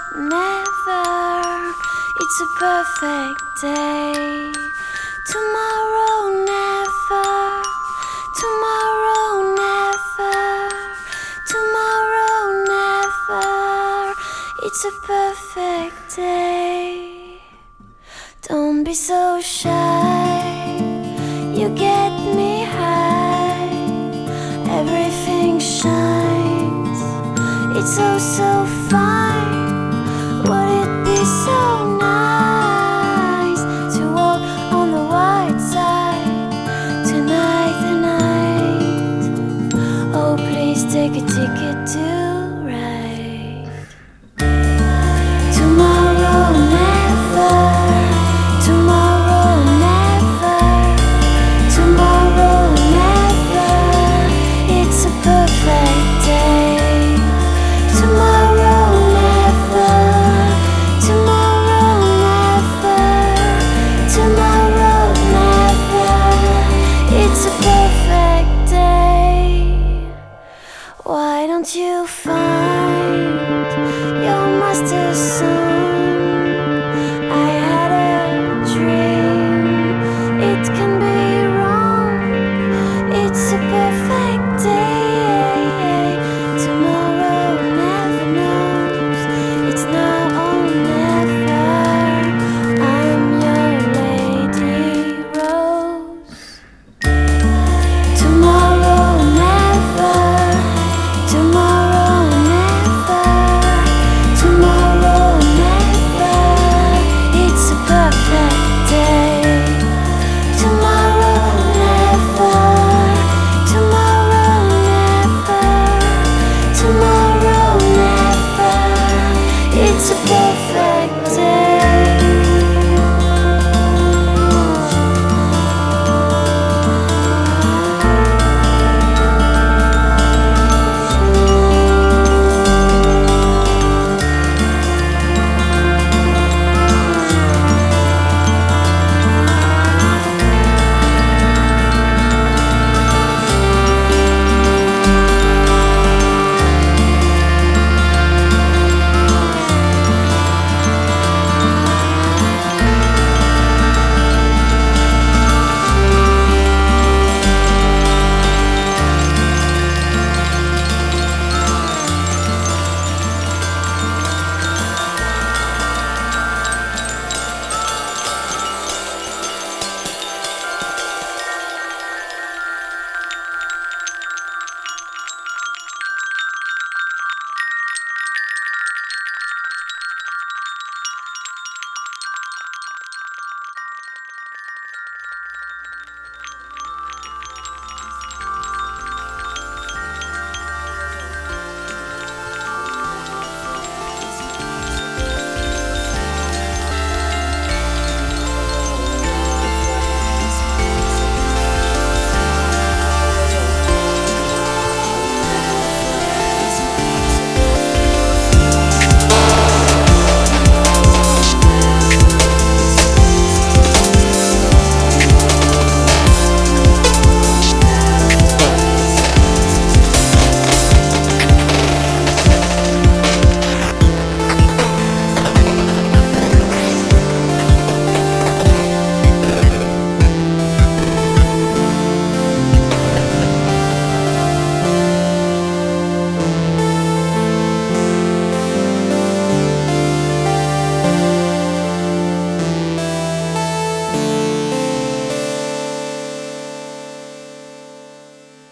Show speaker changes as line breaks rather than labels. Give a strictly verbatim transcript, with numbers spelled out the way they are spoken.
never. It's a perfect day. Tomorrow, never. Tomorrow, never. Tomorrow, never. It's a perfect day. Don't be so shy. You get me high. Everything shines. It's so, so fine. Would it be so nice to walk on the white side tonight, tonight? Oh, please take a ticket to ride. Tomorrow, never. Tomorrow, never. Tomorrow, never. It's a perfect day. Tomorrow, never. Tomorrow, never. Tomorrow, never. It's a perfect day. Why don't you find your master song? I had a dream. It can be wrong. It's a perfect day. Tomorrow never knows. It's now or never. I'm your Lady Rose. Tomorrow never. Tomorrow never. Tomorrow never. It's a perfect day. Tomorrow never. Tomorrow never. Tomorrow never. It's a perfect day.